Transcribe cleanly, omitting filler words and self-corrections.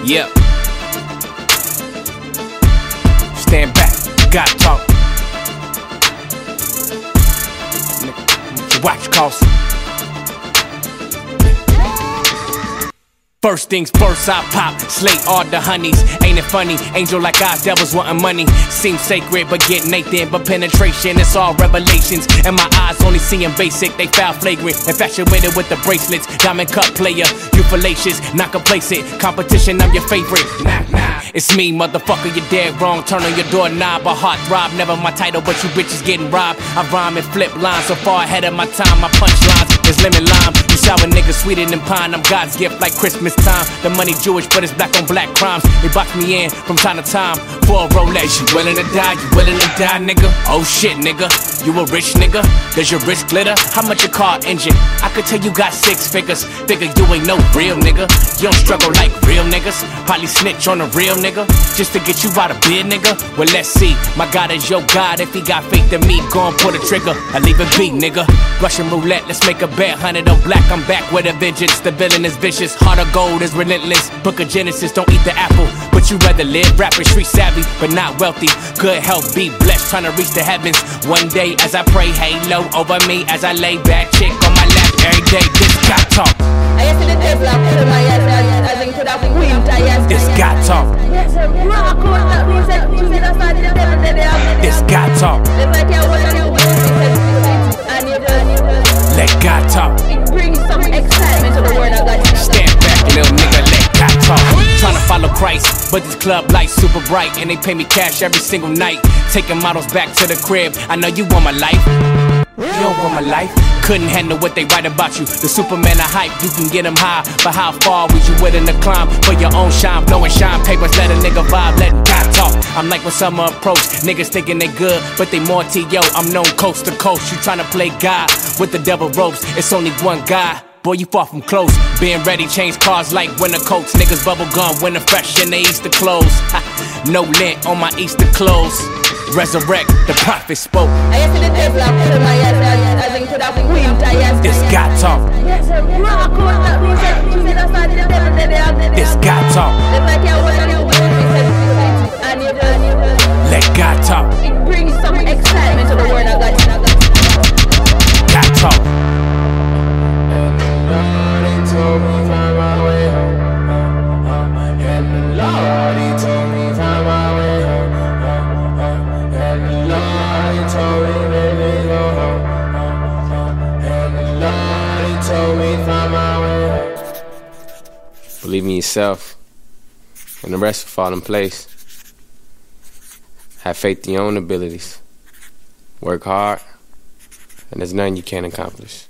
Yeah. Stand back, got talk. Watch cost. First things first, I pop, slay all the honeys. Ain't it funny? Angel like eyes, devils wanting money. Seems sacred, but get Nathan. But penetration, it's all revelations. And my eyes only seeing basic, they foul flagrant. Infatuated with the bracelets, diamond cut player. You fallacious, not complacent. Competition, I'm your favorite. Nah, it's me, motherfucker, you're dead wrong. Turn on your doorknob, a heart throb. Never my title, but you bitches getting robbed. I rhyme and flip lines, so far ahead of my time. My punchlines is lemon lime. You sour niggas sweeter than pine. I'm God's gift like Christmas time. The money Jewish, but it's black on black crimes. They box me in from time to time for a Rolex. You willing to die? You willing to die, nigga? Oh shit, nigga. You a rich nigga? Does your wrist glitter? How much your car engine? I could tell you got 6 figures. Figure you ain't no real nigga. You don't struggle like real niggas. Probably snitch on a real nigga just to get you out of bed, nigga. Well, let's see. My God is your God. If he got faith in me, go and pull the trigger. I leave it be, nigga. Russian roulette, let's make a bet. 100 on black, I'm back with a vengeance. The villain is vicious. Heart of gold is relentless. Book of Genesis, don't eat the apple. But you rather live rapping street savvy, but not wealthy. Good health, be blessed, trying to reach the heavens. One day as I pray, halo over me as I lay back, chick on my lap every day. This got talk. This got talk. This got talk. Let God talk. It brings some excitement to the word of God. Stand back, little nigga, let God talk. Tryna follow Christ, but this club lights super bright, and they pay me cash every single night. Taking models back to the crib. I know you want my life. You don't want my life. Couldn't handle what they write about you. The Superman of hype, you can get him high, but how far would you willing to climb for your own shine? Blowing shine papers, let a nigga vibe, let God talk. I'm like when summer approach, niggas thinking they good, but they more T.O. I'm known coast to coast. You tryna play God with the devil ropes. It's only one guy. Boy, you far from close. Being ready, change cars like winter coats. Niggas bubble gum, winter fresh in the Easter clothes. No lint on my Easter clothes. Resurrect, the prophet spoke. This God talk. This God talk. Let God talk. It brings some excitement to the word of God. God talk. Believe in yourself, and the rest will fall in place. Have faith in your own abilities. Work hard, and there's nothing you can't accomplish.